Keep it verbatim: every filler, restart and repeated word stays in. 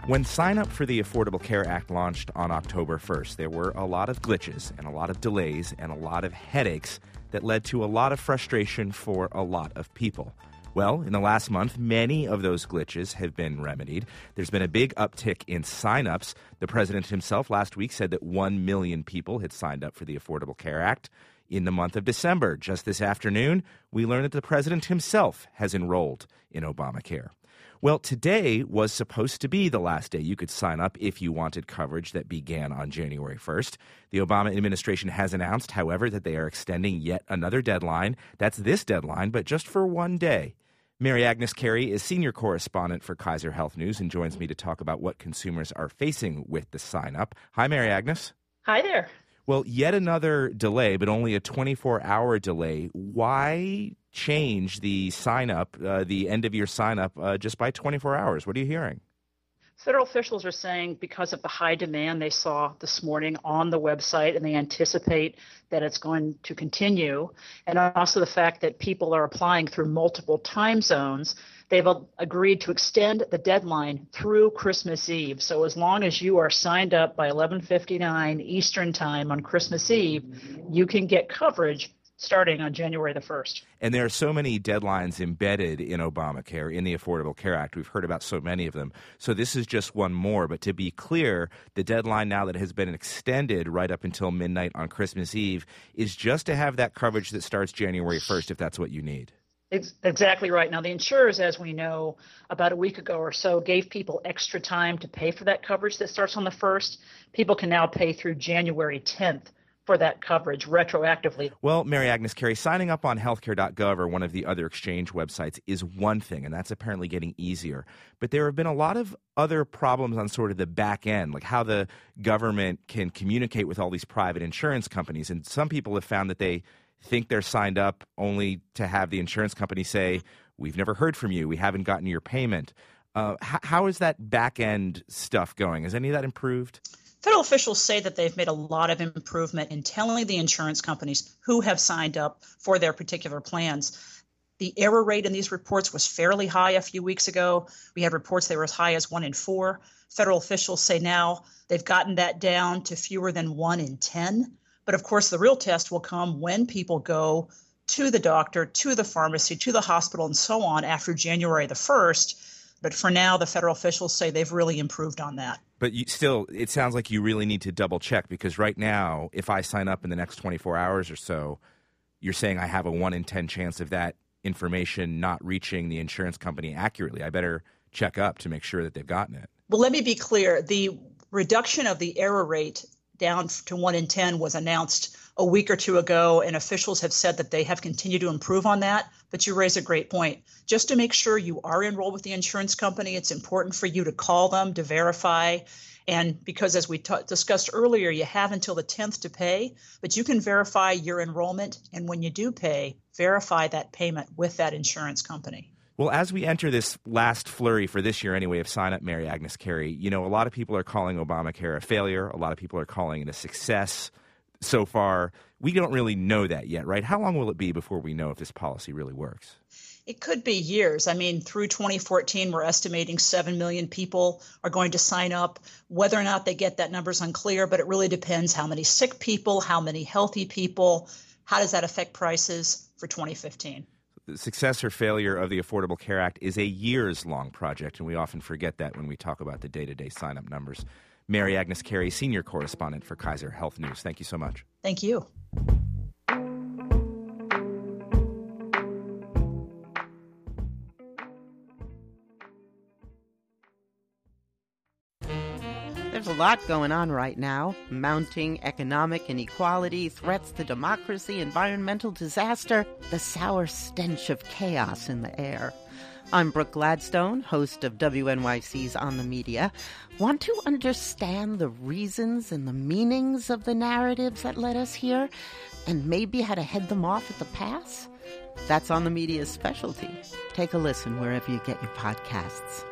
When sign up for the Affordable Care Act launched on October first, there were a lot of glitches and a lot of delays and a lot of headaches that led to a lot of frustration for a lot of people. Well, in the last month, many of those glitches have been remedied. There's been a big uptick in sign-ups. The president himself last week said that one million people had signed up for the Affordable Care Act in the month of December. Just this afternoon, we learned that the president himself has enrolled in Obamacare. Well, today was supposed to be the last day you could sign up if you wanted coverage that began on January first. The Obama administration has announced, however, that they are extending yet another deadline. That's this deadline, but just for one day. Mary Agnes Carey is senior correspondent for Kaiser Health News and joins me to talk about what consumers are facing with the sign-up. Hi, Mary Agnes. Hi there. Well, yet another delay, but only a twenty-four hour delay. Why change the sign-up, uh, the end-of-year sign-up, uh, just by twenty-four hours? What are you hearing? Federal officials are saying because of the high demand they saw this morning on the website, and they anticipate that it's going to continue, and also the fact that people are applying through multiple time zones, they've agreed to extend the deadline through Christmas Eve. So as long as you are signed up by eleven fifty-nine Eastern Time on Christmas Eve, you can get coverage starting on January the first. And there are so many deadlines embedded in Obamacare, in the Affordable Care Act. We've heard about so many of them. So this is just one more. But to be clear, the deadline now that has been extended right up until midnight on Christmas Eve is just to have that coverage that starts January first, if that's what you need. It's exactly right. Now, the insurers, as we know, about a week ago or so, gave people extra time to pay for that coverage that starts on the first. People can now pay through January tenth. For that coverage retroactively. Well, Mary Agnes Carey, signing up on healthcare dot gov or one of the other exchange websites is one thing, and that's apparently getting easier. But there have been a lot of other problems on sort of the back end, like how the government can communicate with all these private insurance companies. And some people have found that they think they're signed up only to have the insurance company say, we've never heard from you, we haven't gotten your payment. Uh, h- how is that back end stuff going? Has any of that improved? Federal officials say that they've made a lot of improvement in telling the insurance companies who have signed up for their particular plans. The error rate in these reports was fairly high a few weeks ago. We had reports that were as high as one in four. Federal officials say now they've gotten that down to fewer than one in ten. But of course, the real test will come when people go to the doctor, to the pharmacy, to the hospital, and so on after January the first. But for now, the federal officials say they've really improved on that. But you still, it sounds like you really need to double check, because right now, if I sign up in the next twenty-four hours or so, you're saying I have a one in ten chance of that information not reaching the insurance company accurately. I better check up to make sure that they've gotten it. Well, let me be clear. The reduction of the error rate down to one in ten was announced a week or two ago, and officials have said that they have continued to improve on that. But you raise a great point. Just to make sure you are enrolled with the insurance company, it's important for you to call them to verify. And because, as we t- discussed earlier, you have until the tenth to pay, but you can verify your enrollment. And when you do pay, verify that payment with that insurance company. Well, as we enter this last flurry for this year anyway of sign up, Mary Agnes Carey, you know, a lot of people are calling Obamacare a failure. A lot of people are calling it a success. So far, we don't really know that yet, right? How long will it be before we know if this policy really works? It could be years. I mean, through twenty fourteen, we're estimating seven million people are going to sign up. Whether or not they get that number is unclear, but it really depends how many sick people, how many healthy people. How does that affect prices for twenty fifteen? The success or failure of the Affordable Care Act is a years-long project, and we often forget that when we talk about the day-to-day sign-up numbers. Mary Agnes Carey, senior correspondent for Kaiser Health News. Thank you so much. Thank you. There's a lot going on right now. Mounting economic inequality, threats to democracy, environmental disaster, the sour stench of chaos in the air. I'm Brooke Gladstone, host of W N Y C's On the Media. Want to understand the reasons and the meanings of the narratives that led us here, and maybe how to head them off at the pass? That's On the Media's specialty. Take a listen wherever you get your podcasts.